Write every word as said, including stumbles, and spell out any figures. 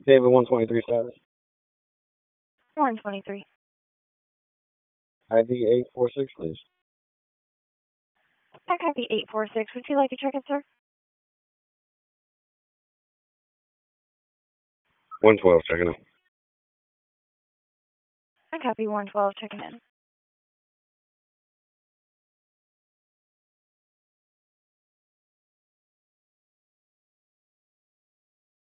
David one twenty-three status. one twenty-three. I D eight four six, please. I copy eight four six. Would you like to check it, sir? one twelve, checking in. I copy one twelve. Checking in.